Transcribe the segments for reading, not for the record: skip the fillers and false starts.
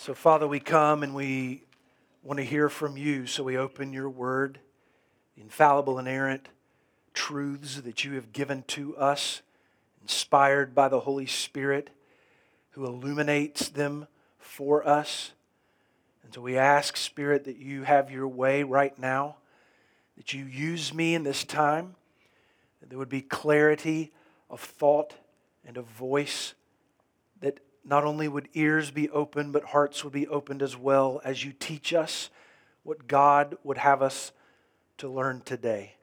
So, Father, we come and we want to hear from you. So we open your word, the infallible, inerrant truths that you have given to us, inspired by the Holy Spirit, who illuminates them for us. And so we ask, Spirit, that you have your way right now, that you use me in this time, that there would be clarity of thought and of voice, that not only would ears be opened, but hearts would be opened as well as you teach us what God would have us to learn today.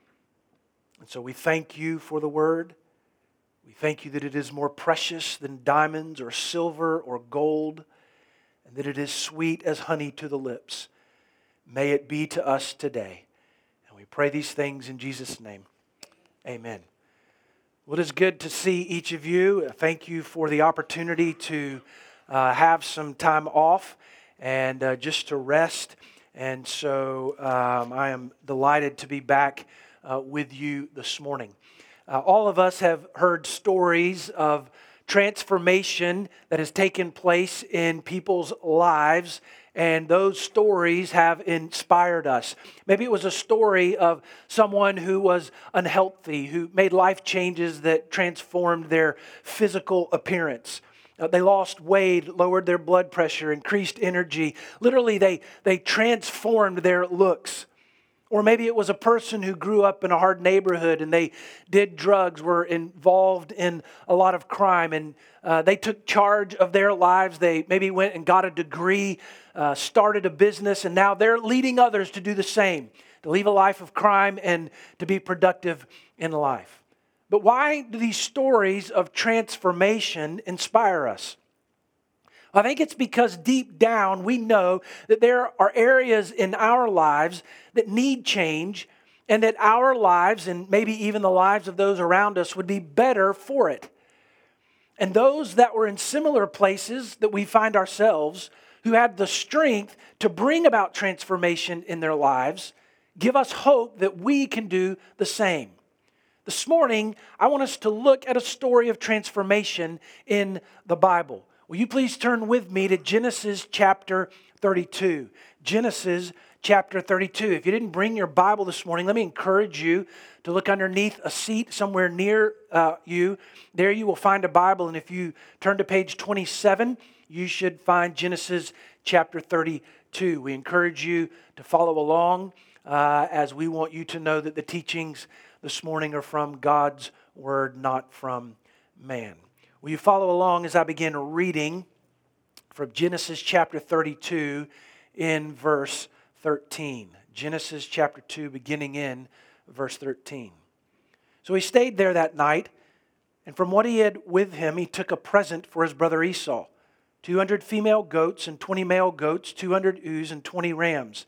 And so we thank you for the word. We thank you that it is more precious than diamonds or silver or gold, and that it is sweet as honey to the lips. May it be to us today. And we pray these things in Jesus' name. Amen. Well, it is good to see each of you. Thank you for the opportunity to have some time off and just to rest. And so I am delighted to be back with you this morning. All of us have heard stories of transformation that has taken place in people's lives, and those stories have inspired us. Maybe it was a story of someone who was unhealthy, who made life changes that transformed their physical appearance. They lost weight, lowered their blood pressure, increased energy. Literally, they transformed their looks. Or maybe it was a person who grew up in a hard neighborhood and they did drugs, were involved in a lot of crime, and they took charge of their lives. They maybe went and got a degree, started a business, and now they're leading others to do the same, to leave a life of crime and to be productive in life. But why do these stories of transformation inspire us? I think it's because deep down we know that there are areas in our lives that need change, and that our lives and maybe even the lives of those around us would be better for it. And those that were in similar places that we find ourselves, who had the strength to bring about transformation in their lives, give us hope that we can do the same. This morning, I want us to look at a story of transformation in the Bible. Will you please turn with me to Genesis chapter 32? Genesis chapter 32. If you didn't bring your Bible this morning, let me encourage you to look underneath a seat somewhere near you. There you will find a Bible, and if you turn to page 27, you should find Genesis chapter 32. We encourage you to follow along as we want you to know that the teachings this morning are from God's Word, not from man. Will you follow along as I begin reading from Genesis chapter 32 in verse 13. Genesis chapter 2 beginning in verse 13. So he stayed there that night, and from what he had with him, he took a present for his brother Esau, 200 female goats and 20 male goats, 200 ewes and 20 rams,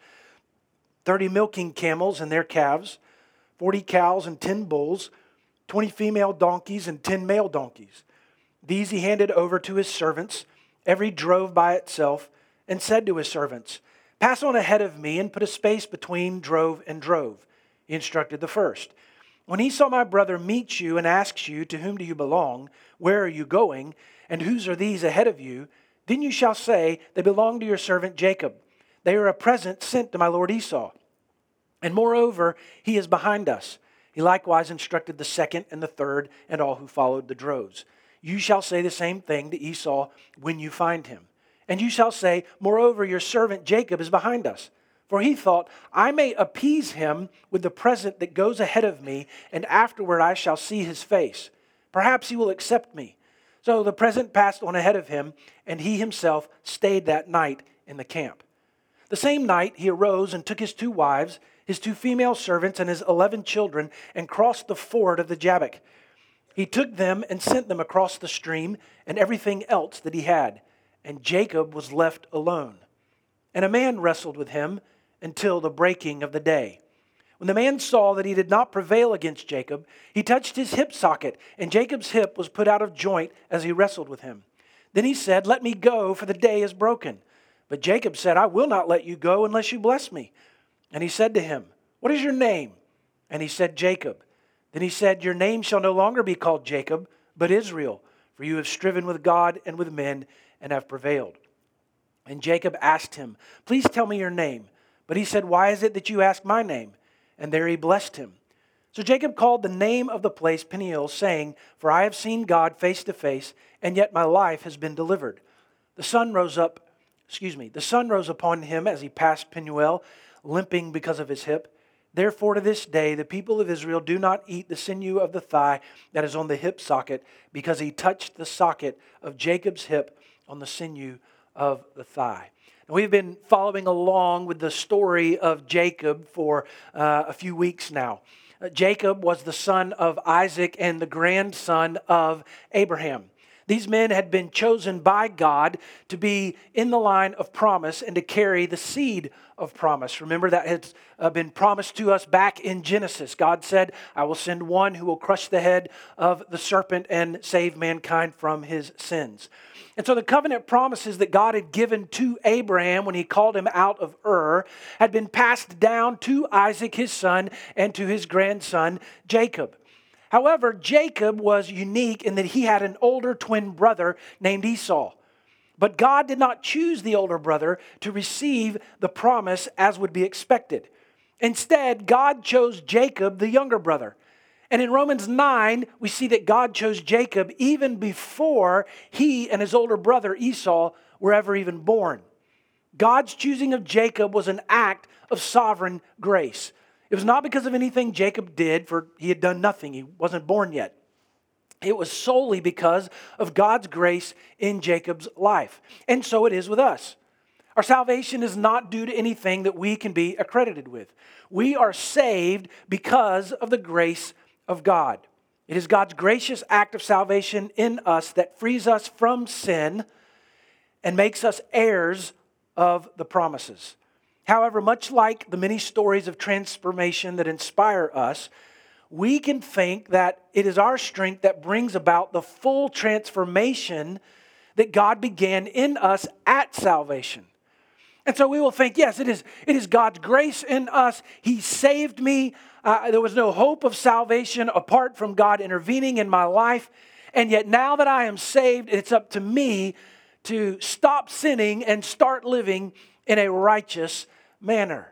30 milking camels and their calves, 40 cows and 10 bulls, 20 female donkeys and 10 male donkeys. These he handed over to his servants, every drove by itself, and said to his servants, "Pass on ahead of me and put a space between drove and drove." He instructed the first. "When Esau my brother meets you and asks you, 'To whom do you belong? Where are you going? And whose are these ahead of you?' Then you shall say, 'They belong to your servant Jacob. They are a present sent to my lord Esau. And moreover, he is behind us.' He likewise instructed the second and the third and all who followed the droves. You shall say the same thing to Esau when you find him. And you shall say, 'Moreover, your servant Jacob is behind us.' For he thought, 'I may appease him with the present that goes ahead of me, and afterward I shall see his face. Perhaps he will accept me.' So the present passed on ahead of him, and he himself stayed that night in the camp. The same night he arose and took his 2 wives, his 2 female servants, and his 11 children, and crossed the ford of the Jabbok. He took them and sent them across the stream and everything else that he had. And Jacob was left alone. And a man wrestled with him until the breaking of the day. When the man saw that he did not prevail against Jacob, he touched his hip socket, and Jacob's hip was put out of joint as he wrestled with him. Then he said, 'Let me go, for the day is broken.' But Jacob said, 'I will not let you go unless you bless me.' And he said to him, 'What is your name?' And he said, 'Jacob.' Then he said, 'Your name shall no longer be called Jacob, but Israel, for you have striven with God and with men and have prevailed.' And Jacob asked him, "Please tell me your name." But he said, "Why is it that you ask my name?" And there he blessed him. So Jacob called the name of the place Peniel, saying, "For I have seen God face to face, and yet my life has been delivered." The sun rose upon him as he passed Peniel, limping because of his hip. Therefore to this day the people of Israel do not eat the sinew of the thigh that is on the hip socket, because he touched the socket of Jacob's hip on the sinew of the thigh. And we've been following along with the story of Jacob for a few weeks now. Jacob was the son of Isaac and the grandson of Abraham. These men had been chosen by God to be in the line of promise and to carry the seed of promise. Remember, that had been promised to us back in Genesis. God said, "I will send one who will crush the head of the serpent and save mankind from his sins." And so the covenant promises that God had given to Abraham when he called him out of Ur had been passed down to Isaac, his son, and to his grandson, Jacob. However, Jacob was unique in that he had an older twin brother named Esau. But God did not choose the older brother to receive the promise as would be expected. Instead, God chose Jacob, the younger brother. And in Romans 9, we see that God chose Jacob even before he and his older brother Esau were ever even born. God's choosing of Jacob was an act of sovereign grace. It was not because of anything Jacob did, for he had done nothing. He wasn't born yet. It was solely because of God's grace in Jacob's life. And so it is with us. Our salvation is not due to anything that we can be accredited with. We are saved because of the grace of God. It is God's gracious act of salvation in us that frees us from sin and makes us heirs of the promises. However, much like the many stories of transformation that inspire us, we can think that it is our strength that brings about the full transformation that God began in us at salvation. And so we will think, yes, it is God's grace in us. He saved me. There was no hope of salvation apart from God intervening in my life. And yet now that I am saved, it's up to me to stop sinning and start living in a righteous manner.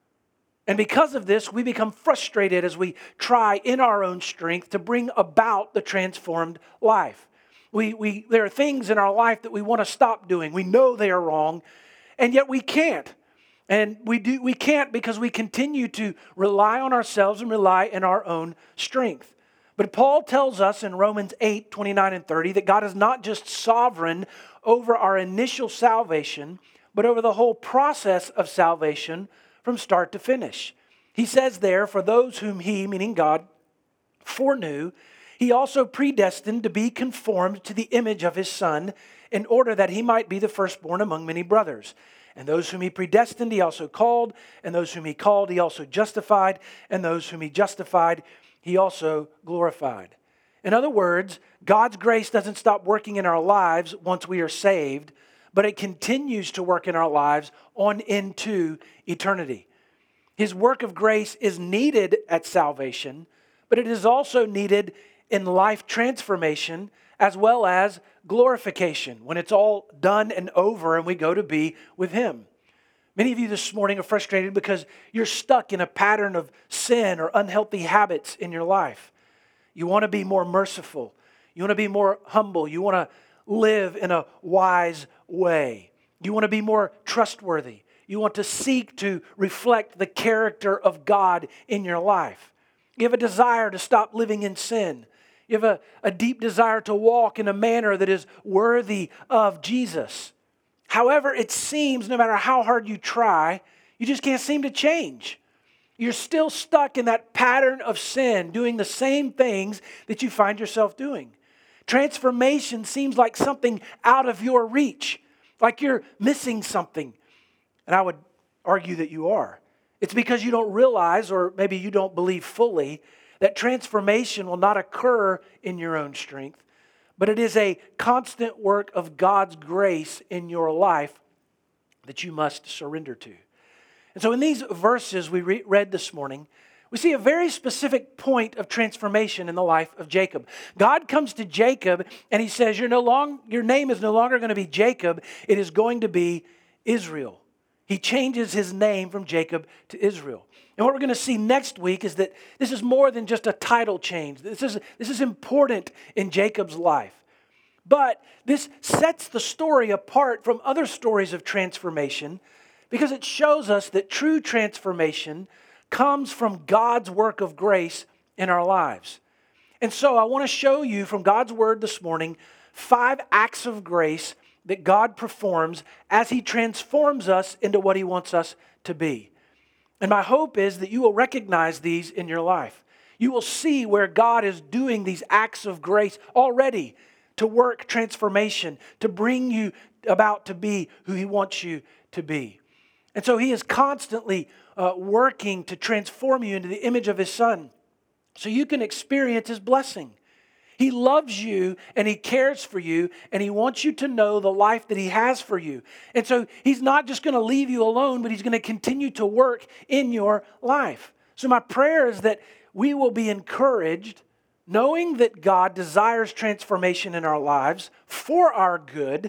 And because of this, we become frustrated as we try in our own strength to bring about the transformed life. There are things in our life that we want to stop doing. We know they are wrong, and yet we can't. And we can't because we continue to rely on ourselves and rely in our own strength. But Paul tells us in Romans 8, 29 and 30 that God is not just sovereign over our initial salvation, but over the whole process of salvation from start to finish. He says there, for those whom he, meaning God, foreknew, he also predestined to be conformed to the image of his Son, in order that he might be the firstborn among many brothers. And those whom he predestined, he also called. And those whom he called, he also justified. And those whom he justified, he also glorified. In other words, God's grace doesn't stop working in our lives once we are saved, but it continues to work in our lives on into eternity. His work of grace is needed at salvation, but it is also needed in life transformation as well as glorification, when it's all done and over and we go to be with Him. Many of you this morning are frustrated because you're stuck in a pattern of sin or unhealthy habits in your life. You want to be more merciful. You want to be more humble. You want to live in a wise way. You want to be more trustworthy. You want to seek to reflect the character of God in your life. You have a desire to stop living in sin. You have a deep desire to walk in a manner that is worthy of Jesus. However, it seems no matter how hard you try, you just can't seem to change. You're still stuck in that pattern of sin, doing the same things that you find yourself doing. Transformation seems like something out of your reach, like you're missing something. And I would argue that you are. It's because you don't realize, or maybe you don't believe fully, that transformation will not occur in your own strength, but it is a constant work of God's grace in your life that you must surrender to. And so in these verses we read this morning, we see a very specific point of transformation in the life of Jacob. God comes to Jacob and He says, your name is no longer going to be Jacob, it is going to be Israel. He changes his name from Jacob to Israel. And what we're going to see next week is that this is more than just a title change. This is important in Jacob's life. But this sets the story apart from other stories of transformation because it shows us that true transformation comes from God's work of grace in our lives. And so I want to show you from God's word this morning 5 acts of grace that God performs as He transforms us into what He wants us to be. And my hope is that you will recognize these in your life. You will see where God is doing these acts of grace already to work transformation, to bring you about to be who He wants you to be. And so He is constantly working to transform you into the image of His Son so you can experience His blessing. He loves you and He cares for you and He wants you to know the life that He has for you. And so He's not just going to leave you alone, but He's going to continue to work in your life. So my prayer is that we will be encouraged knowing that God desires transformation in our lives for our good,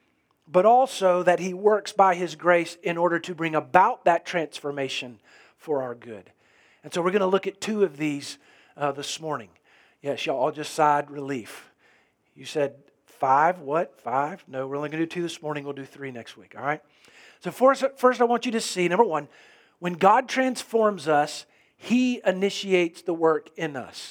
but also that He works by His grace in order to bring about that transformation for our good. And so we're going to look at 2 of these this morning. Yes, y'all all just sighed relief. You said 5, what? 5? No, we're only going to do 2 this morning. We'll do 3 next week, all right? So first I want you to see, number 1, when God transforms us, He initiates the work in us.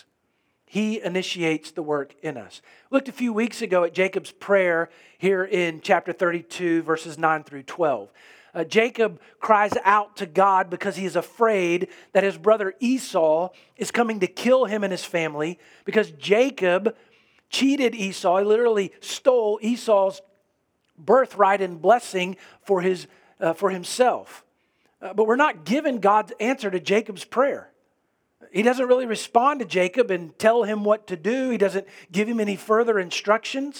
He initiates the work in us. We looked a few weeks ago at Jacob's prayer here in chapter 32, verses 9 through 12. Jacob cries out to God because he is afraid that his brother Esau is coming to kill him and his family because Jacob cheated Esau. He literally stole Esau's birthright and blessing for himself. But we're not given God's answer to Jacob's prayer. He doesn't really respond to Jacob and tell him what to do. He doesn't give him any further instructions.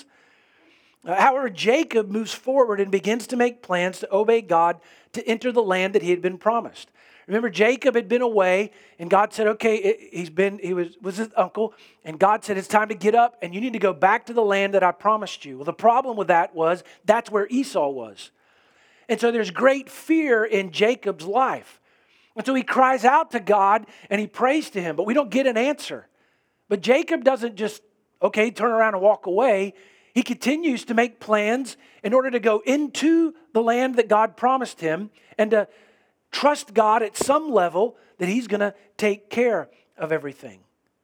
However, Jacob moves forward and begins to make plans to obey God to enter the land that he had been promised. Remember, Jacob had been away, and God said, okay, he was his uncle, and God said, it's time to get up, and you need to go back to the land that I promised you. Well, the problem with that was that's where Esau was. And so there's great fear in Jacob's life. And so he cries out to God, and he prays to him, but we don't get an answer. But Jacob doesn't just, turn around and walk away. He continues to make plans in order to go into the land that God promised him and to trust God at some level that He's going to take care of everything.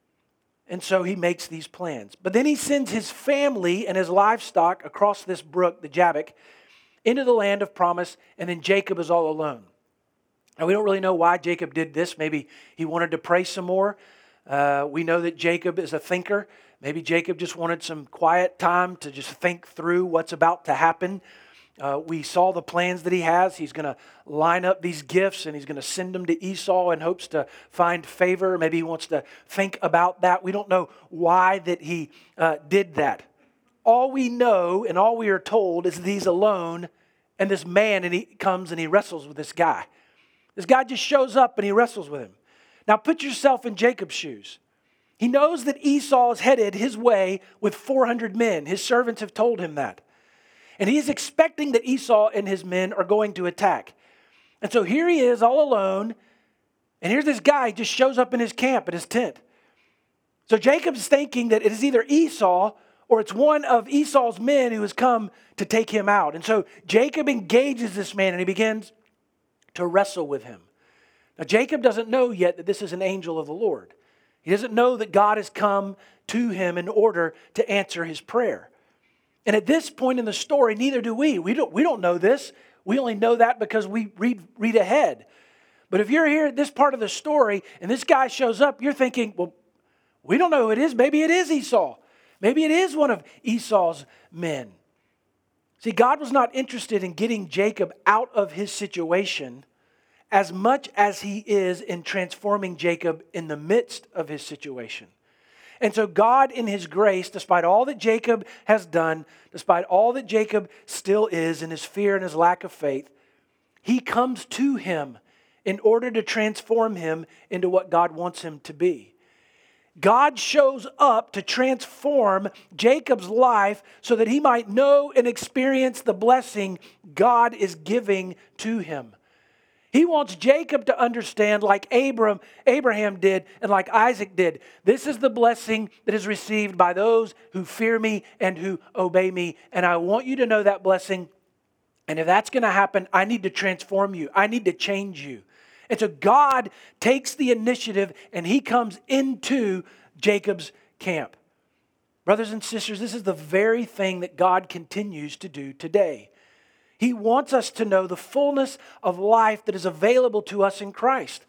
And so he makes these plans. But then he sends his family and his livestock across this brook, the Jabbok, into the land of promise, and then Jacob is all alone. Now, we don't really know why Jacob did this. Maybe he wanted to pray some more. We know that Jacob is a thinker. Maybe Jacob just wanted some quiet time to just think through what's about to happen. We saw the plans that he has. He's going to line up these gifts and he's going to send them to Esau in hopes to find favor. Maybe he wants to think about that. We don't know why that he did that. All we know and all we are told is that he's alone and this man, and he comes and he wrestles with this guy. This guy just shows up and he wrestles with him. Now put yourself in Jacob's shoes. He knows that Esau is headed his way with 400 men. His servants have told him that. And he is expecting that Esau and his men are going to attack. And so here he is all alone. And here's this guy just shows up in his camp, in his tent. So Jacob's thinking that it is either Esau or it's one of Esau's men who has come to take him out. And so Jacob engages this man and he begins to wrestle with him. Now Jacob doesn't know yet that this is an angel of the Lord. He doesn't know that God has come to him in order to answer his prayer. And at this point in the story, neither do we. We don't know this. We only know that because we read ahead. But if you're here at this part of the story and this guy shows up, you're thinking, well, we don't know who it is. Maybe it is Esau. Maybe it is one of Esau's men. See, God was not interested in getting Jacob out of his situation as much as He is in transforming Jacob in the midst of his situation. And so God in His grace, despite all that Jacob has done, despite all that Jacob still is in his fear and his lack of faith, He comes to him in order to transform him into what God wants him to be. God shows up to transform Jacob's life so that he might know and experience the blessing God is giving to him. He wants Jacob to understand, like Abraham did and like Isaac did, this is the blessing that is received by those who fear me and who obey me. And I want you to know that blessing. And if that's going to happen, I need to transform you. I need to change you. And so God takes the initiative and he comes into Jacob's camp. Brothers and sisters, this is the very thing that God continues to do today. He wants us to know the fullness of life that is available to us in Christ.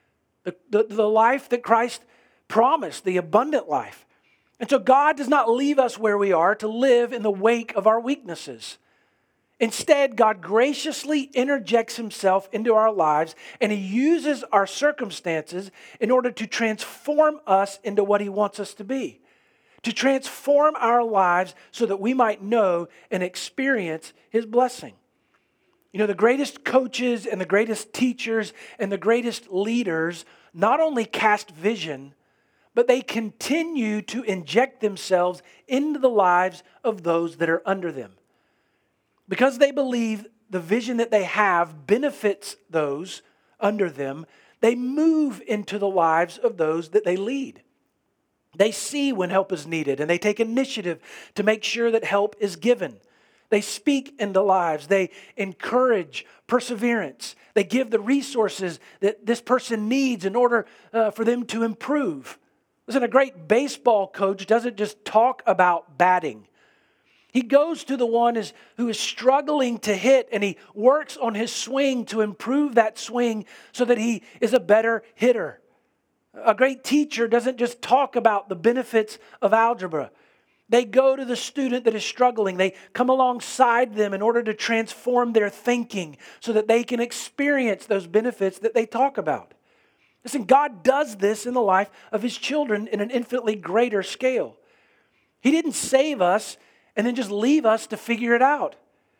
The life that Christ promised, the abundant life. And so God does not leave us where we are to live in the wake of our weaknesses. Instead, God graciously interjects himself into our lives and he uses our circumstances in order to transform us into what he wants us to be. To transform our lives so that we might know and experience his blessing. You know, the greatest coaches and the greatest teachers and the greatest leaders not only cast vision, but they continue to inject themselves into the lives of those that are under them. Because they believe the vision that they have benefits those under them, they move into the lives of those that they lead. They see when help is needed and they take initiative to make sure that help is given. They speak into lives. They encourage perseverance. They give the resources that this person needs in order for them to improve. Listen, a great baseball coach doesn't just talk about batting. He goes to the one who is struggling to hit and he works on his swing to improve that swing so that he is a better hitter. A great teacher doesn't just talk about the benefits of algebra. They go to the student that is struggling. They come alongside them in order to transform their thinking so that they can experience those benefits that they talk about. Listen, God does this in the life of his children in an infinitely greater scale. He didn't save us and then just leave us to figure it out.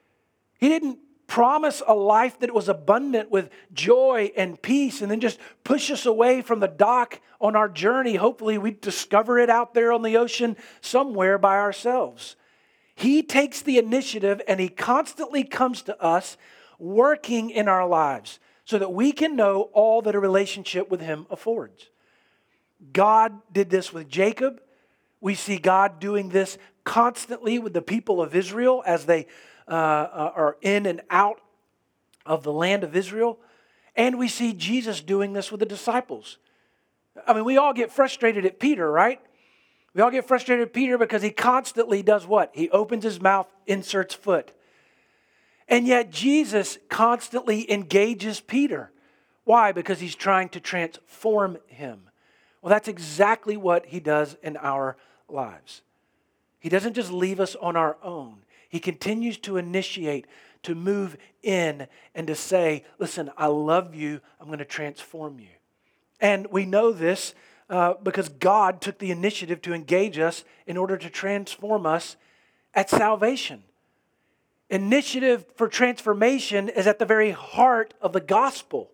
He didn't promise a life that was abundant with joy and peace and then just push us away from the dock on our journey. Hopefully we discover it out there on the ocean somewhere by ourselves. He takes the initiative and he constantly comes to us working in our lives so that we can know all that a relationship with him affords. God did this with Jacob. We see God doing this constantly with the people of Israel as they are in and out of the land of Israel. And we see Jesus doing this with the disciples. I mean, we all get frustrated at Peter, right? We all get frustrated at Peter because he constantly does what? He opens his mouth, inserts foot. And yet Jesus constantly engages Peter. Why? Because he's trying to transform him. Well, that's exactly what he does in our lives. He doesn't just leave us on our own. He continues to initiate, to move in, and to say, listen, I love you. I'm going to transform you. And we know this because God took the initiative to engage us in order to transform us at salvation. Initiative for transformation is at the very heart of the gospel.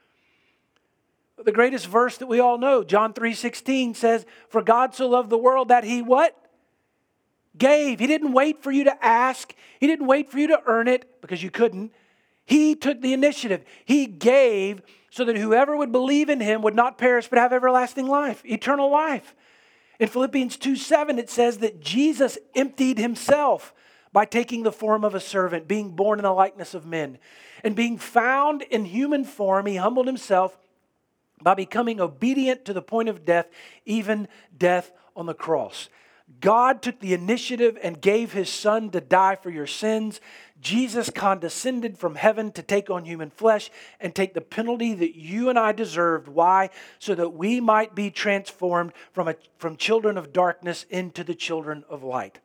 The greatest verse that we all know, John 3:16 says, for God so loved the world that he what? Gave. He didn't wait for you to ask. He didn't wait for you to earn it because you couldn't. He took the initiative. He gave so that whoever would believe in him would not perish but have everlasting life, eternal life. In Philippians 2:7 it says that Jesus emptied himself by taking the form of a servant, being born in the likeness of men. And being found in human form, he humbled himself by becoming obedient to the point of death, even death on the cross. God took the initiative and gave his son to die for your sins. Jesus condescended from heaven to take on human flesh and take the penalty that you and I deserved. Why? So that we might be transformed from children of darkness into the children of light.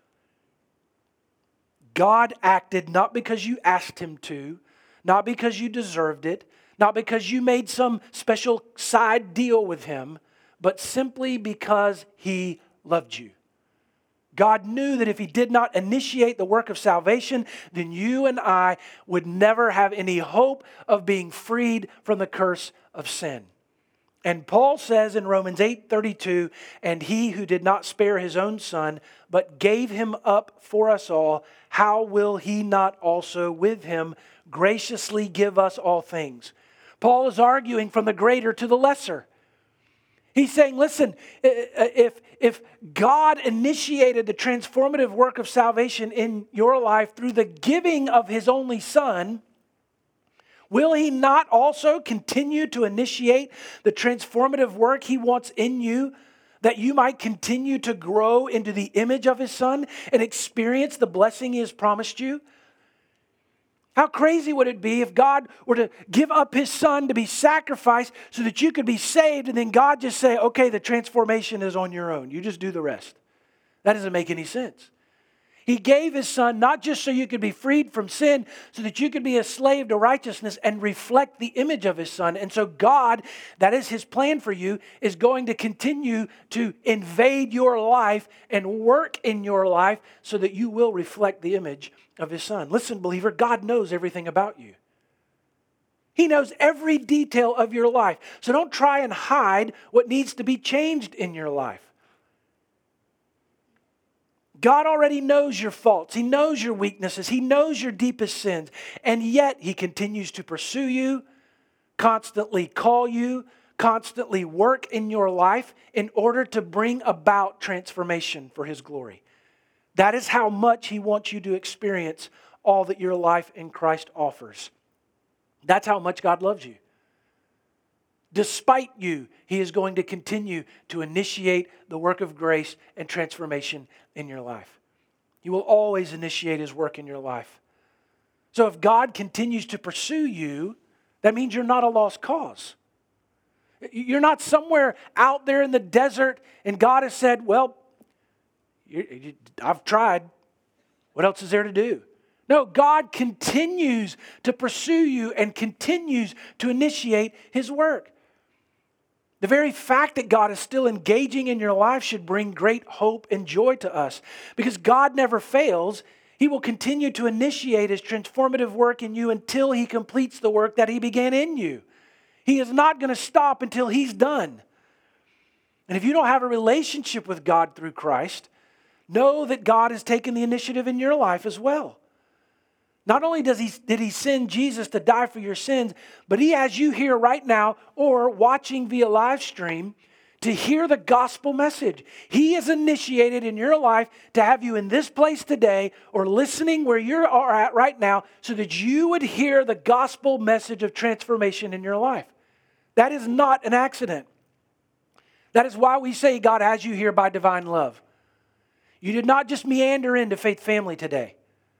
God acted not because you asked him to, not because you deserved it, not because you made some special side deal with him, but simply because he loved you. God knew that if he did not initiate the work of salvation, then you and I would never have any hope of being freed from the curse of sin. And Paul says in Romans 8:32, and he who did not spare his own son, but gave him up for us all, how will he not also with him graciously give us all things? Paul is arguing from the greater to the lesser. He's saying, listen, if God initiated the transformative work of salvation in your life through the giving of his only son, will he not also continue to initiate the transformative work he wants in you, that you might continue to grow into the image of his son and experience the blessing he has promised you? How crazy would it be if God were to give up his son to be sacrificed so that you could be saved, and then God just say, okay, the transformation is on your own. You just do the rest. That doesn't make any sense. He gave his son not just so you could be freed from sin, so that you could be a slave to righteousness and reflect the image of his son. And so God, that is his plan for you, is going to continue to invade your life and work in your life so that you will reflect the image of his son. Listen, believer, God knows everything about you. He knows every detail of your life. So don't try and hide what needs to be changed in your life. God already knows your faults. He knows your weaknesses. He knows your deepest sins. And yet he continues to pursue you, constantly call you, constantly work in your life in order to bring about transformation for his glory. That is how much he wants you to experience all that your life in Christ offers. That's how much God loves you. Despite you, he is going to continue to initiate the work of grace and transformation in your life. He will always initiate his work in your life. So if God continues to pursue you, that means you're not a lost cause. You're not somewhere out there in the desert and God has said, well, I've tried. What else is there to do? No, God continues to pursue you and continues to initiate his work. The very fact that God is still engaging in your life should bring great hope and joy to us, because God never fails. He will continue to initiate his transformative work in you until he completes the work that he began in you. He is not going to stop until he's done. And if you don't have a relationship with God through Christ, know that God has taken the initiative in your life as well. Not only did he send Jesus to die for your sins, but he has you here right now or watching via live stream to hear the gospel message. He is initiated in your life to have you in this place today or listening where you are at right now so that you would hear the gospel message of transformation in your life. That is not an accident. That is why we say God has you here by divine love. You did not just meander into Faith Family today.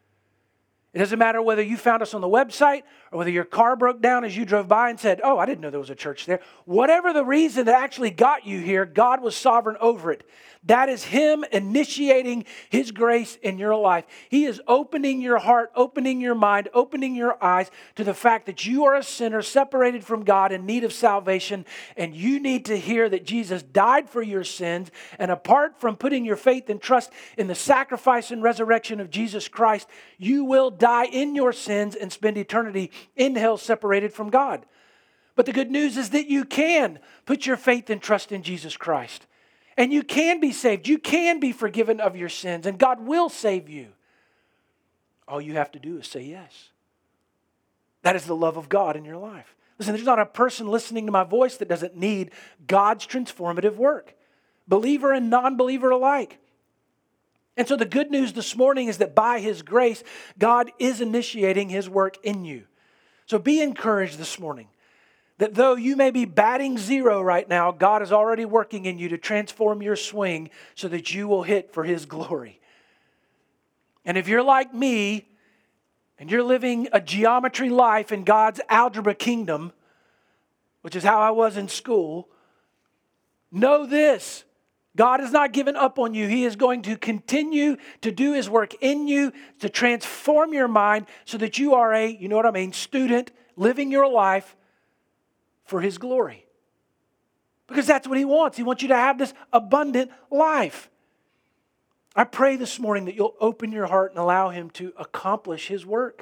It doesn't matter whether you found us on the website or whether your car broke down as you drove by and said, oh, I didn't know there was a church there. Whatever the reason that actually got you here, God was sovereign over it. That is him initiating his grace in your life. He is opening your heart, opening your mind, opening your eyes to the fact that you are a sinner separated from God in need of salvation, and you need to hear that Jesus died for your sins, and apart from putting your faith and trust in the sacrifice and resurrection of Jesus Christ, you will die in your sins and spend eternity in hell separated from God. But the good news is that you can put your faith and trust in Jesus Christ. And you can be saved. You can be forgiven of your sins. And God will save you. All you have to do is say yes. That is the love of God in your life. Listen, there's not a person listening to my voice that doesn't need God's transformative work. Believer and non-believer alike. And so the good news this morning is that by his grace, God is initiating his work in you. So be encouraged this morning that though you may be batting zero right now, God is already working in you to transform your swing so that you will hit for his glory. And if you're like me and you're living a geometry life in God's algebra kingdom, which is how I was in school, know this: God has not given up on you. He is going to continue to do his work in you to transform your mind so that you are a, student living your life for his glory. Because that's what he wants. He wants you to have this abundant life. I pray this morning that you'll open your heart and allow him to accomplish his work.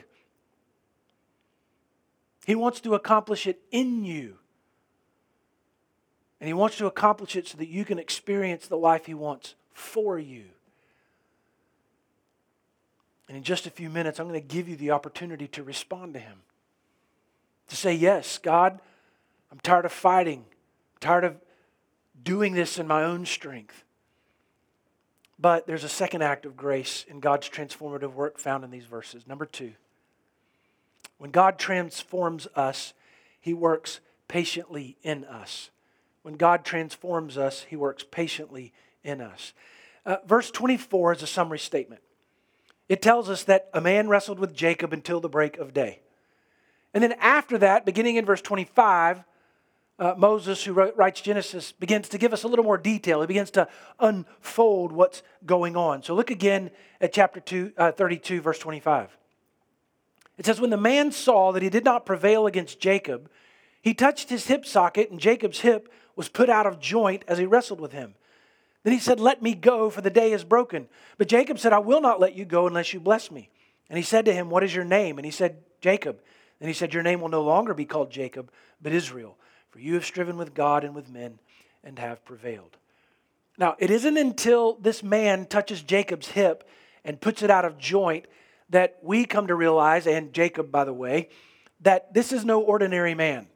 He wants to accomplish it in you. And He wants to accomplish it so that you can experience the life He wants for you. And in just a few minutes, I'm going to give you the opportunity to respond to Him. To say, yes, God, I'm tired of fighting. I'm tired of doing this in my own strength. But there's a second act of grace in God's transformative work found in these verses. Number 2, when God transforms us, He works patiently in us. When God transforms us, He works patiently in us. Verse 24 is a summary statement. It tells us that a man wrestled with Jacob until the break of day. And then after that, beginning in verse 25, Moses, who writes Genesis, begins to give us a little more detail. He begins to unfold what's going on. So look again at chapter 32, verse 25. It says, when the man saw that he did not prevail against Jacob, he touched his hip socket, and Jacob's hip was put out of joint as he wrestled with him. Then he said, let me go, for the day is broken. But Jacob said, I will not let you go unless you bless me. And he said to him, what is your name? And he said, Jacob. And he said, your name will no longer be called Jacob, but Israel. For you have striven with God and with men and have prevailed. Now, it isn't until this man touches Jacob's hip and puts it out of joint that we come to realize, and Jacob, by the way, that this is no ordinary man.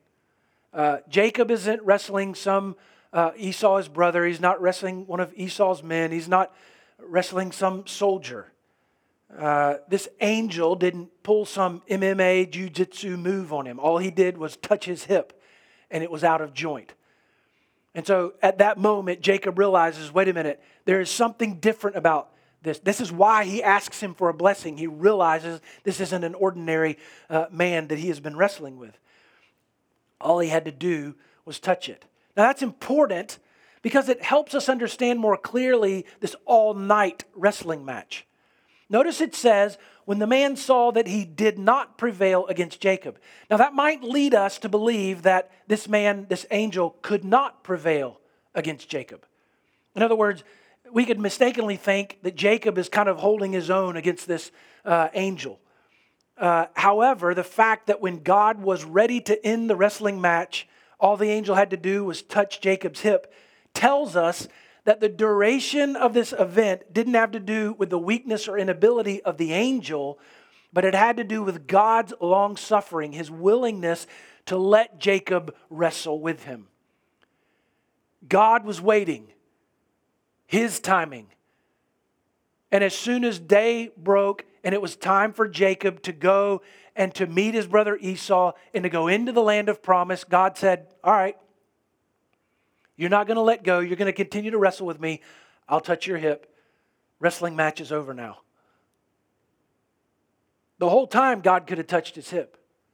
Jacob isn't wrestling some Esau, his brother. He's not wrestling one of Esau's men. He's not wrestling some soldier. This angel didn't pull some MMA jiu-jitsu move on him. All he did was touch his hip, and it was out of joint. And so at that moment, Jacob realizes, wait a minute, there is something different about this. This is why he asks him for a blessing. He realizes this isn't an ordinary man that he has been wrestling with. All he had to do was touch it. Now that's important because it helps us understand more clearly this all-night wrestling match. Notice it says, when the man saw that he did not prevail against Jacob. Now that might lead us to believe that this man, this angel, could not prevail against Jacob. In other words, we could mistakenly think that Jacob is kind of holding his own against this angel. However, the fact that when God was ready to end the wrestling match, all the angel had to do was touch Jacob's hip, tells us that the duration of this event didn't have to do with the weakness or inability of the angel, but it had to do with God's long-suffering, His willingness to let Jacob wrestle with him. God was waiting, His timing. And as soon as day broke and it was time for Jacob to go and to meet his brother Esau and to go into the land of promise, God said, all right, you're not going to let go. You're going to continue to wrestle with me. I'll touch your hip. Wrestling match is over now. The whole time God could have touched his hip.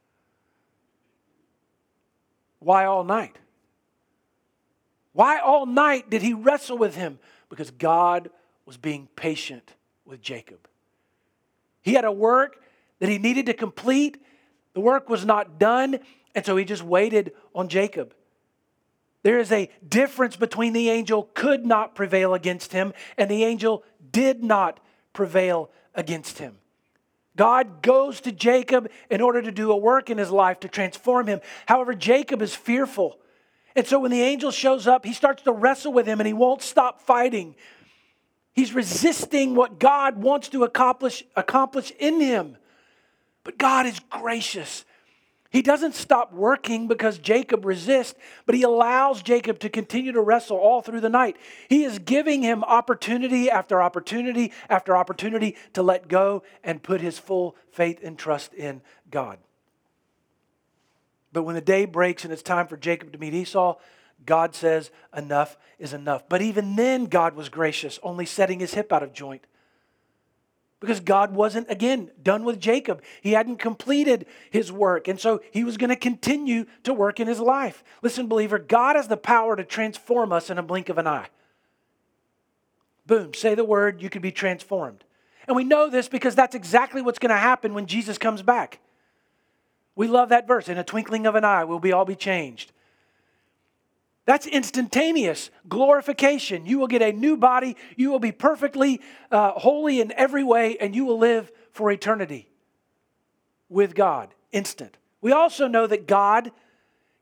Why all night? Why all night did he wrestle with him? Because God was being patient with Jacob. He had a work that he needed to complete. The work was not done, and so he just waited on Jacob. There is a difference between the angel could not prevail against him and the angel did not prevail against him. God goes to Jacob in order to do a work in his life to transform him. However, Jacob is fearful. And so when the angel shows up, he starts to wrestle with him and he won't stop fighting. He's resisting what God wants to accomplish in him. But God is gracious. He doesn't stop working because Jacob resists, but he allows Jacob to continue to wrestle all through the night. He is giving him opportunity after opportunity after opportunity to let go and put his full faith and trust in God. But when the day breaks and it's time for Jacob to meet Esau, God says enough is enough. But even then God was gracious, only setting his hip out of joint. Because God wasn't, again, done with Jacob. He hadn't completed his work. And so he was going to continue to work in his life. Listen, believer, God has the power to transform us in a blink of an eye. Boom, say the word, you could be transformed. And we know this because that's exactly what's going to happen when Jesus comes back. We love that verse. In a twinkling of an eye, we'll all be changed. That's instantaneous glorification. You will get a new body. You will be perfectly holy in every way, and you will live for eternity with God. Instant. We also know that God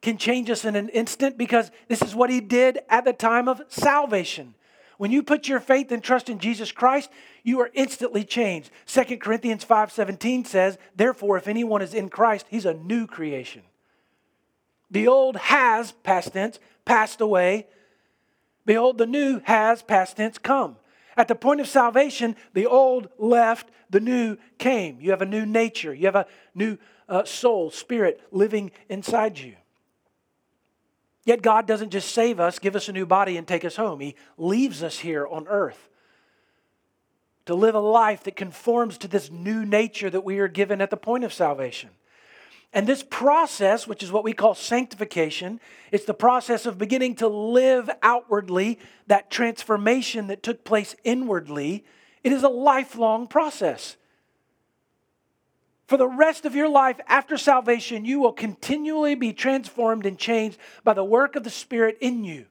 can change us in an instant because this is what he did at the time of salvation. When you put your faith and trust in Jesus Christ, you are instantly changed. 2 Corinthians 5:17 says, therefore, if anyone is in Christ, he's a new creation. The old has, past tense, passed away. Behold, the new has, past tense, come. At the point of salvation, the old left, the new came. You have a new nature. You have a new soul, spirit living inside you. Yet God doesn't just save us, give us a new body, and take us home. He leaves us here on earth to live a life that conforms to this new nature that we are given at the point of salvation. And this process, which is what we call sanctification, it's the process of beginning to live outwardly that transformation that took place inwardly. It is a lifelong process. For the rest of your life after salvation, you will continually be transformed and changed by the work of the Spirit in you.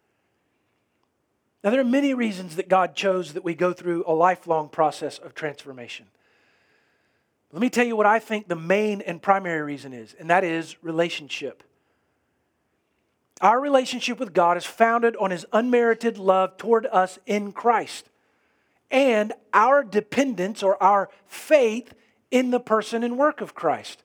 Now, there are many reasons that God chose that we go through a lifelong process of transformation. Let me tell you what I think the main and primary reason is, and that is relationship. Our relationship with God is founded on His unmerited love toward us in Christ, and our dependence or our faith in the person and work of Christ.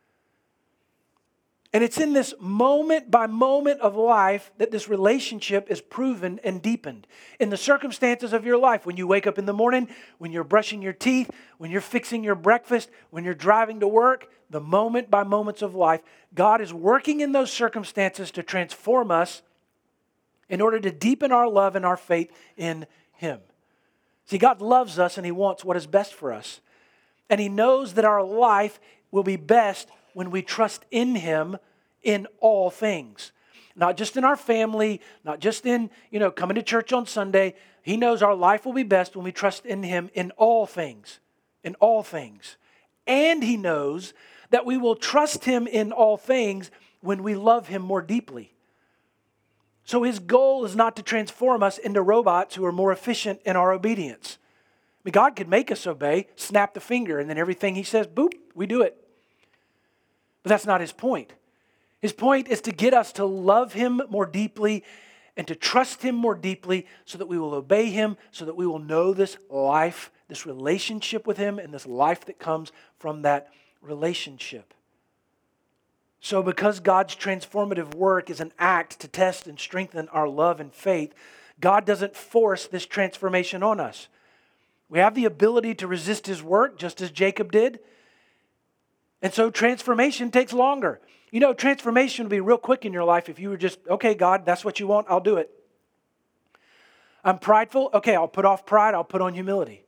And it's in this moment by moment of life that this relationship is proven and deepened. In the circumstances of your life, when you wake up in the morning, when you're brushing your teeth, when you're fixing your breakfast, when you're driving to work, the moment by moments of life, God is working in those circumstances to transform us in order to deepen our love and our faith in Him. See, God loves us and He wants what is best for us. And He knows that our life will be best when we trust in Him in all things. Not just in our family, not just in, coming to church on Sunday. He knows our life will be best when we trust in Him in all things. In all things. And He knows that we will trust Him in all things when we love Him more deeply. So His goal is not to transform us into robots who are more efficient in our obedience. I mean, God could make us obey, snap the finger, and then everything He says, boop, we do it. But that's not His point. His point is to get us to love Him more deeply and to trust Him more deeply so that we will obey Him, so that we will know this life, this relationship with Him, and this life that comes from that relationship. So because God's transformative work is an act to test and strengthen our love and faith, God doesn't force this transformation on us. We have the ability to resist His work, just as Jacob did. And so transformation takes longer. Transformation would be real quick in your life if you were just, okay, God, that's what you want, I'll do it. I'm prideful, okay, I'll put off pride, I'll put on humility.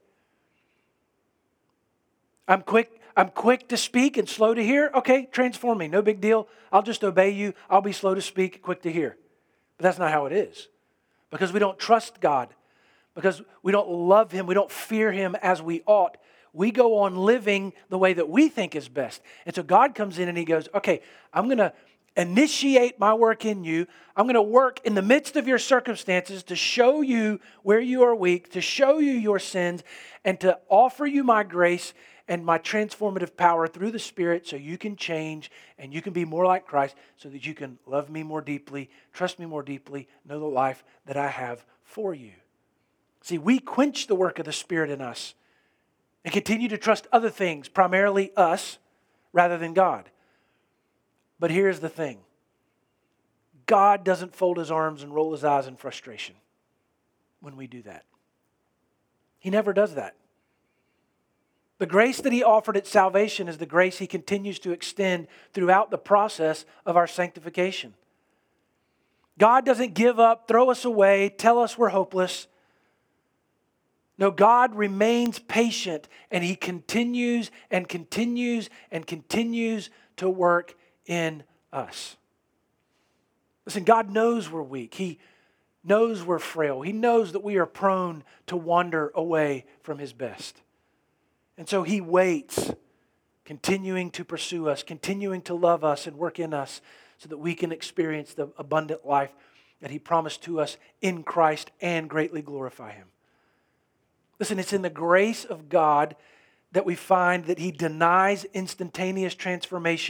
I'm quick to speak and slow to hear, okay, transform me, no big deal. I'll just obey you, I'll be slow to speak, quick to hear. But that's not how it is. Because we don't trust God. Because we don't love Him, we don't fear Him as we ought. We go on living the way that we think is best. And so God comes in and He goes, okay, I'm going to initiate my work in you. I'm going to work in the midst of your circumstances to show you where you are weak, to show you your sins, and to offer you my grace and my transformative power through the Spirit so you can change and you can be more like Christ so that you can love me more deeply, trust me more deeply, know the life that I have for you. See, we quench the work of the Spirit in us and continue to trust other things, primarily us, rather than God. But here's the thing. God doesn't fold His arms and roll His eyes in frustration when we do that. He never does that. The grace that He offered at salvation is the grace He continues to extend throughout the process of our sanctification. God doesn't give up, throw us away, tell us we're hopeless. No, God remains patient and He continues and continues and continues to work in us. Listen, God knows we're weak. He knows we're frail. He knows that we are prone to wander away from His best. And so He waits, continuing to pursue us, continuing to love us and work in us so that we can experience the abundant life that He promised to us in Christ and greatly glorify Him. Listen, it's in the grace of God that we find that He denies instantaneous transformation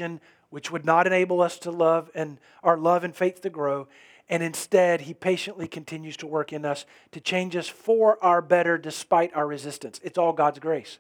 which would not enable us to love and our love and faith to grow. And instead, He patiently continues to work in us to change us for our better despite our resistance. It's all God's grace.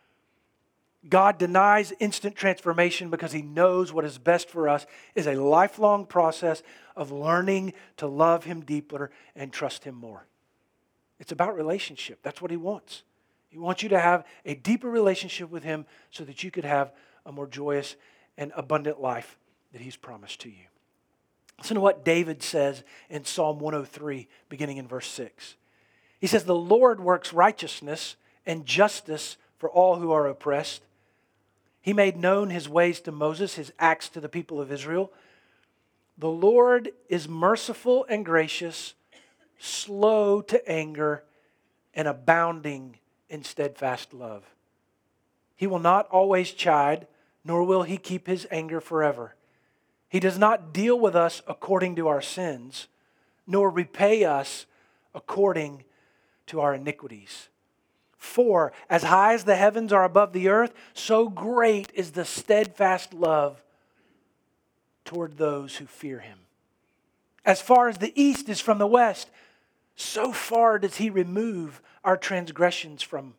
God denies instant transformation because He knows what is best for us is a lifelong process of learning to love Him deeper and trust Him more. It's about relationship. That's what He wants. He wants you to have a deeper relationship with Him so that you could have a more joyous and abundant life that He's promised to you. Listen to what David says in Psalm 103, beginning in verse 6. He says, "The Lord works righteousness and justice for all who are oppressed. He made known His ways to Moses, His acts to the people of Israel. The Lord is merciful and gracious, slow to anger, and abounding in steadfast love. He will not always chide, nor will He keep His anger forever. He does not deal with us according to our sins, nor repay us according to our iniquities. For as high as the heavens are above the earth, so great is the steadfast love toward those who fear Him. As far as the east is from the west, so far does He remove our transgressions from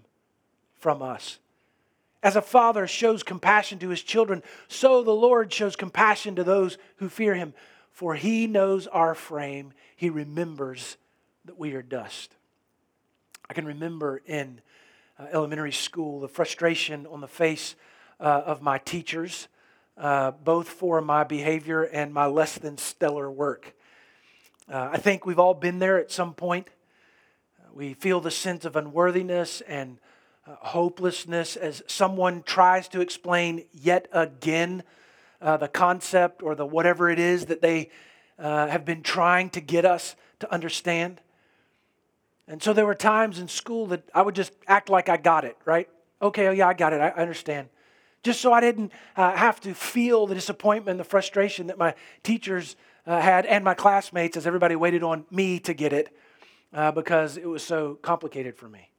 us. As a father shows compassion to his children, so the Lord shows compassion to those who fear Him. For He knows our frame. He remembers that we are dust." I can remember in elementary school the frustration on the face of my teachers, both for my behavior and my less than stellar work. I think we've all been there at some point. We feel the sense of unworthiness and hopelessness as someone tries to explain yet again the concept or the whatever it is that they have been trying to get us to understand. And so there were times in school that I would just act like I got it, right? Okay, oh yeah, I got it, I understand. Just so I didn't have to feel the disappointment and the frustration that my teachers had and my classmates as everybody waited on me to get it because it was so complicated for me.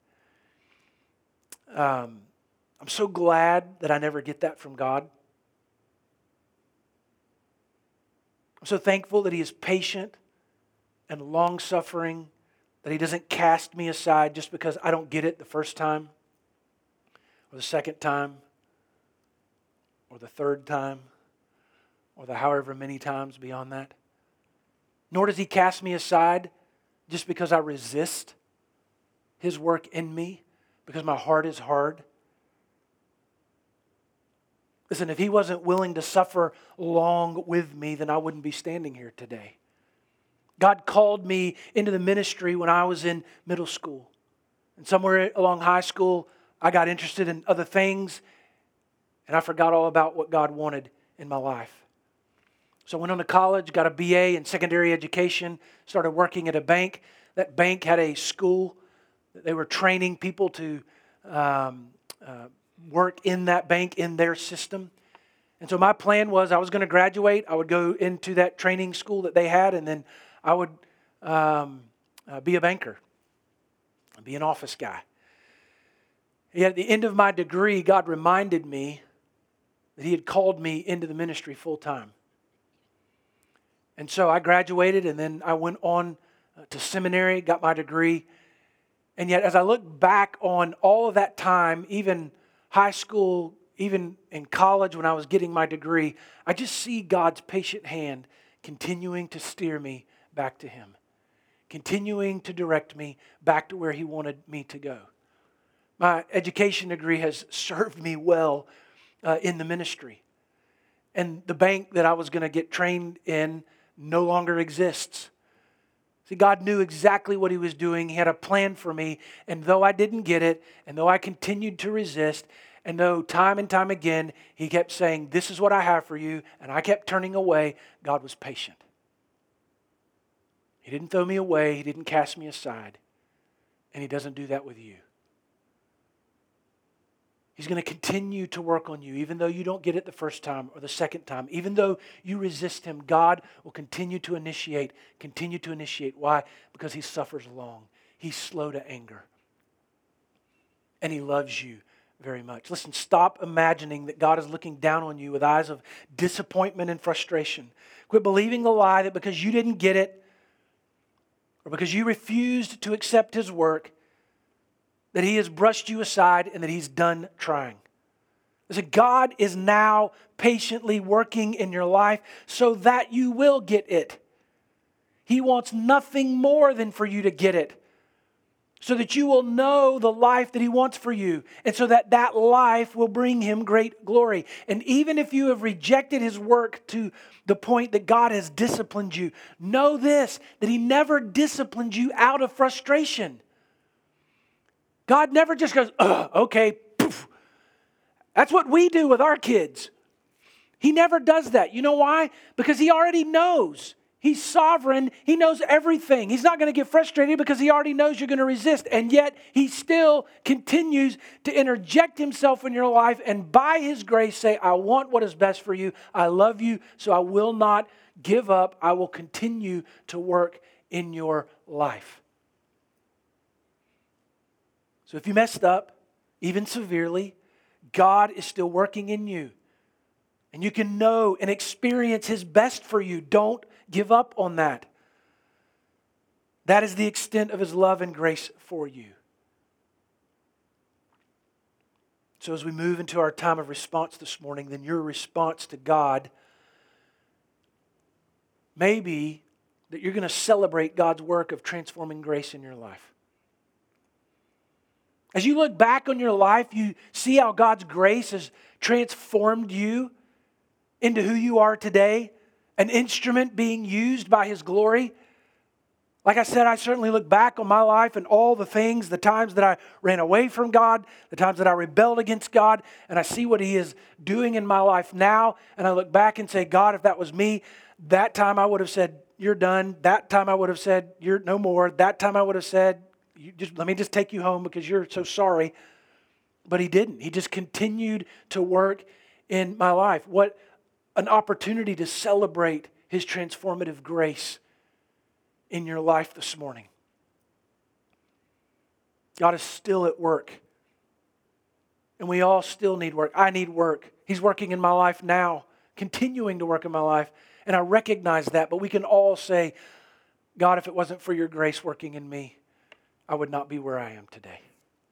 I'm so glad that I never get that from God. I'm so thankful that He is patient and long-suffering, that He doesn't cast me aside just because I don't get it the first time, or the second time, or the third time, or the however many times beyond that. Nor does He cast me aside just because I resist His work in me, because my heart is hard. Listen, if He wasn't willing to suffer long with me, then I wouldn't be standing here today. God called me into the ministry when I was in middle school. And somewhere along high school, I got interested in other things, and I forgot all about what God wanted in my life. So I went on to college, got a BA in secondary education, started working at a bank. That bank had a school that they were training people to work in that bank, in their system. And so my plan was I was going to graduate. I would go into that training school that they had, and then I would be a banker, be an office guy. Yet at the end of my degree, God reminded me that He had called me into the ministry full time. And so I graduated, and then I went on to seminary, got my degree. And yet as I look back on all of that time, even high school, even in college when I was getting my degree, I just see God's patient hand continuing to steer me back to Him, continuing to direct me back to where He wanted me to go. My education degree has served me well in the ministry. And the bank that I was going to get trained in no longer exists. See, God knew exactly what He was doing. He had a plan for me. And though I didn't get it, and though I continued to resist, and though time and time again He kept saying, "This is what I have for you," and I kept turning away, God was patient. He didn't throw me away. He didn't cast me aside. And He doesn't do that with you. He's going to continue to work on you, even though you don't get it the first time or the second time. Even though you resist Him, God will continue to initiate. Why? Because He suffers long. He's slow to anger. And He loves you very much. Listen, stop imagining that God is looking down on you with eyes of disappointment and frustration. Quit believing the lie that because you didn't get it or because you refused to accept His work, that He has brushed you aside and that He's done trying. Listen, God is now patiently working in your life so that you will get it. He wants nothing more than for you to get it, so that you will know the life that He wants for you, and so that that life will bring Him great glory. And even if you have rejected His work to the point that God has disciplined you, know this, that He never disciplined you out of frustration. God never just goes, okay, poof. That's what we do with our kids. He never does that. You know why? Because He already knows. He's sovereign. He knows everything. He's not going to get frustrated because He already knows you're going to resist. And yet He still continues to interject Himself in your life and by His grace say, I want what is best for you. I love you, so I will not give up. I will continue to work in your life. So if you messed up, even severely, God is still working in you. And you can know and experience His best for you. Don't give up on that. That is the extent of His love and grace for you. So as we move into our time of response this morning, then your response to God may be that you're going to celebrate God's work of transforming grace in your life. As you look back on your life, you see how God's grace has transformed you into who you are today, an instrument being used by His glory. Like I said, I certainly look back on my life and all the things, the times that I ran away from God, the times that I rebelled against God, and I see what He is doing in my life now, and I look back and say, God, if that was me, that time I would have said, you're done. That time I would have said, you're no more. That time I would have said, let me just take you home because you're so sorry. But He didn't. He just continued to work in my life. What an opportunity to celebrate His transformative grace in your life this morning. God is still at work. And we all still need work. I need work. He's working in my life now, continuing to work in my life. And I recognize that. But we can all say, God, if it wasn't for your grace working in me, I would not be where I am today.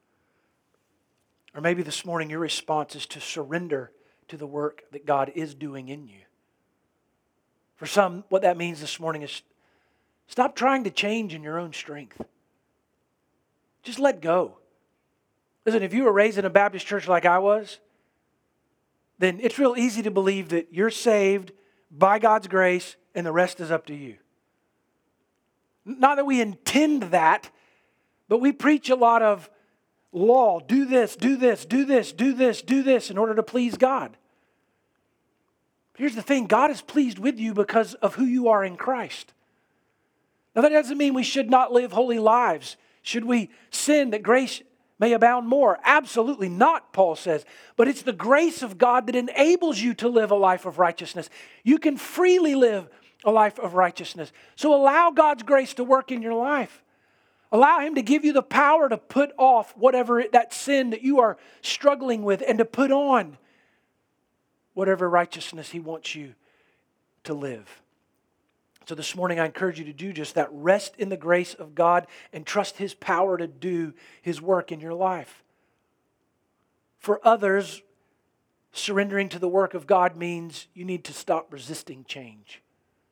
Or maybe this morning your response is to surrender to the work that God is doing in you. For some, what that means this morning is stop trying to change in your own strength. Just let go. Listen, if you were raised in a Baptist church like I was, then it's real easy to believe that you're saved by God's grace and the rest is up to you. Not that we intend that, but we preach a lot of law. Do this, do this, do this, do this, do this in order to please God. Here's the thing, God is pleased with you because of who you are in Christ. Now that doesn't mean we should not live holy lives. Should we sin that grace may abound more? Absolutely not, Paul says. But it's the grace of God that enables you to live a life of righteousness. You can freely live a life of righteousness. So allow God's grace to work in your life. Allow Him to give you the power to put off whatever that sin that you are struggling with and to put on whatever righteousness He wants you to live. So this morning I encourage you to do just that. Rest in the grace of God and trust His power to do His work in your life. For others, surrendering to the work of God means you need to stop resisting change.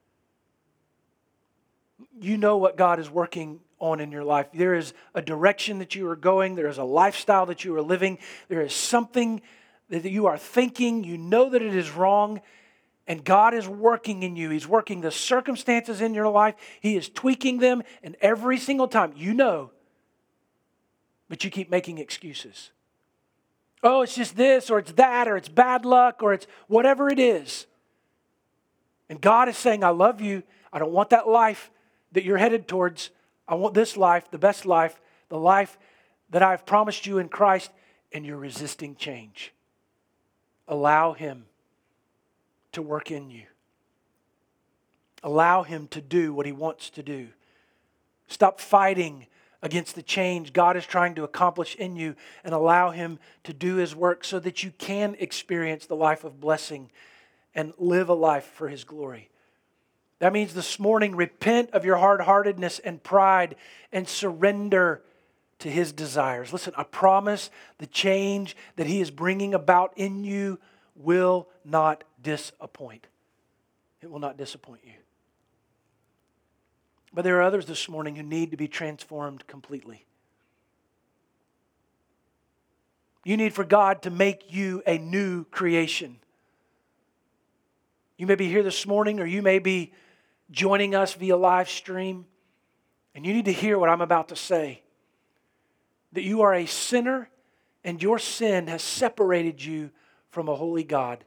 You know what God is working on in your life. There is a direction that you are going. There is a lifestyle that you are living. There is something that you are thinking. You know that it is wrong. And God is working in you. He's working the circumstances in your life. He is tweaking them. And every single time, you know, but you keep making excuses. Oh, it's just this, or it's that, or it's bad luck, or it's whatever it is. And God is saying, I love you. I don't want that life that you're headed towards. I want this life, the best life, the life that I've promised you in Christ, and you're resisting change. Allow Him to work in you. Allow Him to do what He wants to do. Stop fighting against the change God is trying to accomplish in you and allow Him to do His work so that you can experience the life of blessing and live a life for His glory. That means this morning, repent of your hard-heartedness and pride and surrender to His desires. Listen, I promise the change that He is bringing about in you will not disappoint. It will not disappoint you. But there are others this morning who need to be transformed completely. You need for God to make you a new creation. You may be here this morning, or you may be joining us via live stream, and you need to hear what I'm about to say. That you are a sinner, and your sin has separated you from a holy God.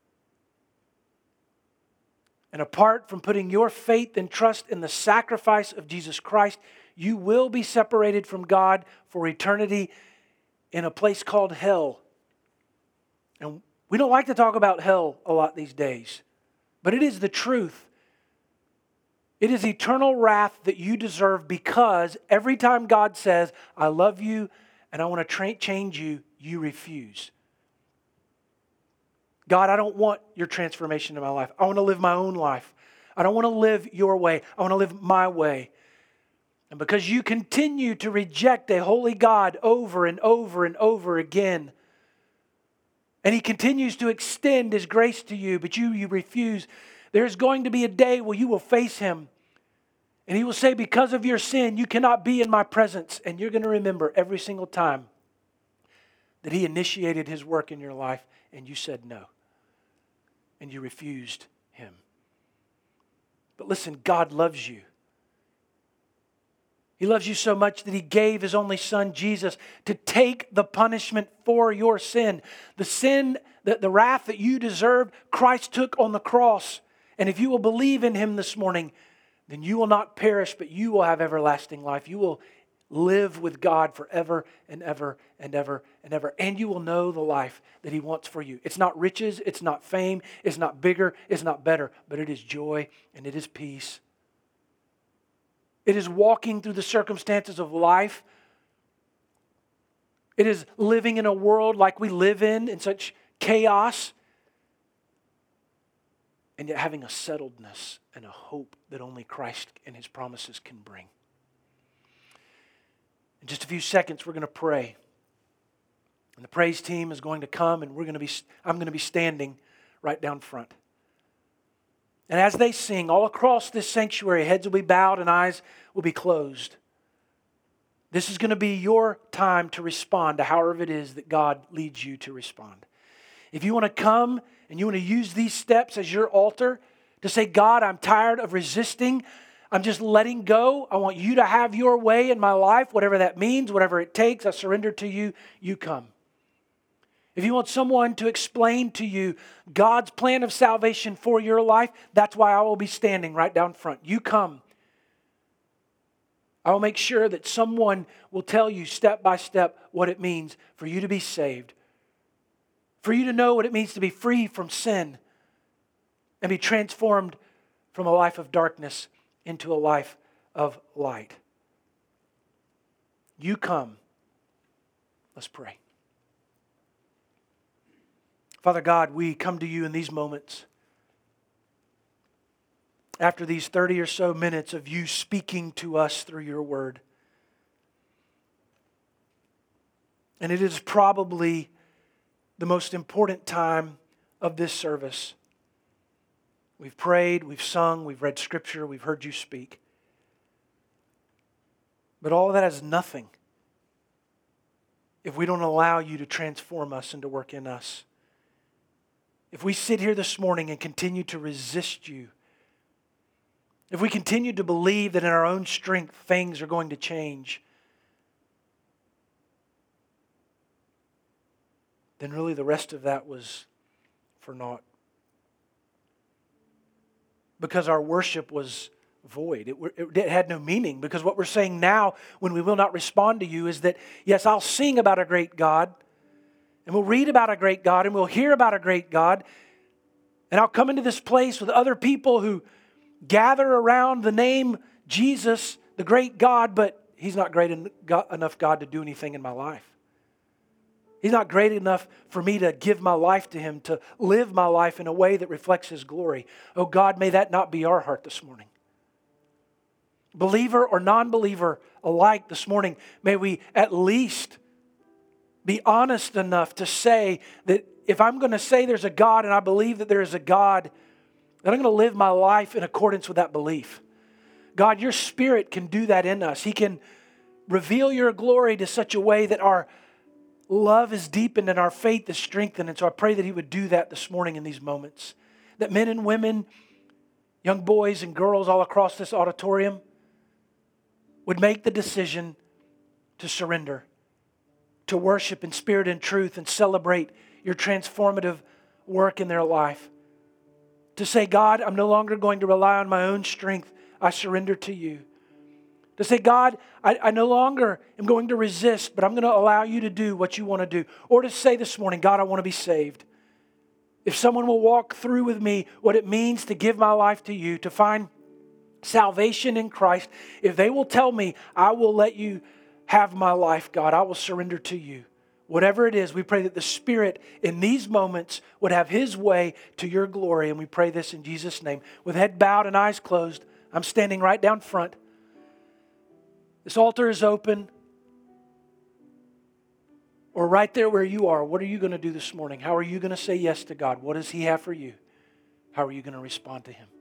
And apart from putting your faith and trust in the sacrifice of Jesus Christ, you will be separated from God for eternity in a place called hell. And we don't like to talk about hell a lot these days, but it is the truth. It is eternal wrath that you deserve because every time God says, I love you and I want to change you, you refuse. God, I don't want your transformation in my life. I want to live my own life. I don't want to live your way. I want to live my way. And because you continue to reject a holy God over and over and over again, and He continues to extend His grace to you, but you refuse, there's going to be a day where you will face Him. And He will say, because of your sin, you cannot be in my presence. And you're going to remember every single time that He initiated His work in your life and you said no. And you refused Him. But listen, God loves you. He loves you so much that He gave His only Son, Jesus, to take the punishment for your sin. The sin, the wrath that you deserved, Christ took on the cross. And if you will believe in Him this morning, then you will not perish, but you will have everlasting life. You will live with God forever and ever and ever and ever. And you will know the life that He wants for you. It's not riches, it's not fame, it's not bigger, it's not better, but it is joy and it is peace. It is walking through the circumstances of life. It is living in a world like we live in such chaos, and yet having a settledness and a hope that only Christ and His promises can bring. In just a few seconds, we're going to pray. And the praise team is going to come, and I'm going to be standing right down front. And as they sing, all across this sanctuary, heads will be bowed and eyes will be closed. This is going to be your time to respond to however it is that God leads you to respond. If you want to come and you want to use these steps as your altar to say, God, I'm tired of resisting. I'm just letting go. I want you to have your way in my life, whatever that means, whatever it takes. I surrender to you. You come. If you want someone to explain to you God's plan of salvation for your life, that's why I will be standing right down front. You come. I will make sure that someone will tell you step by step what it means for you to be saved. For you to know what it means to be free from sin and be transformed from a life of darkness into a life of light. You come. Let's pray. Father God, we come to you in these moments. After these 30 or so minutes of you speaking to us through your word. And it is probably the most important time of this service. We've prayed, we've sung, we've read scripture, we've heard you speak. But all of that is nothing if we don't allow you to transform us and to work in us. If we sit here this morning and continue to resist you, if we continue to believe that in our own strength things are going to change, then really the rest of that was for naught. Because our worship was void. It had no meaning. Because what we're saying now when we will not respond to you is that, yes, I'll sing about a great God, and we'll read about a great God, and we'll hear about a great God, and I'll come into this place with other people who gather around the name Jesus, the great God, but He's not great enough, God, to do anything in my life. He's not great enough for me to give my life to Him, to live my life in a way that reflects His glory. Oh God, may that not be our heart this morning. Believer or non-believer alike this morning, may we at least be honest enough to say that if I'm going to say there's a God and I believe that there is a God, then I'm going to live my life in accordance with that belief. God, your Spirit can do that in us. He can reveal your glory to such a way that our love is deepened and our faith is strengthened. And so I pray that He would do that this morning in these moments. That men and women, young boys and girls all across this auditorium would make the decision to surrender, to worship in spirit and truth and celebrate your transformative work in their life. To say, God, I'm no longer going to rely on my own strength. I surrender to you. To say, God, I no longer am going to resist, but I'm going to allow you to do what you want to do. Or to say this morning, God, I want to be saved. If someone will walk through with me what it means to give my life to you, to find salvation in Christ, if they will tell me, I will let you have my life, God, I will surrender to you. Whatever it is, we pray that the Spirit in these moments would have His way to your glory. And we pray this in Jesus' name. With head bowed and eyes closed, I'm standing right down front. This altar is open. Or right there where you are, what are you going to do this morning? How are you going to say yes to God? What does He have for you? How are you going to respond to Him?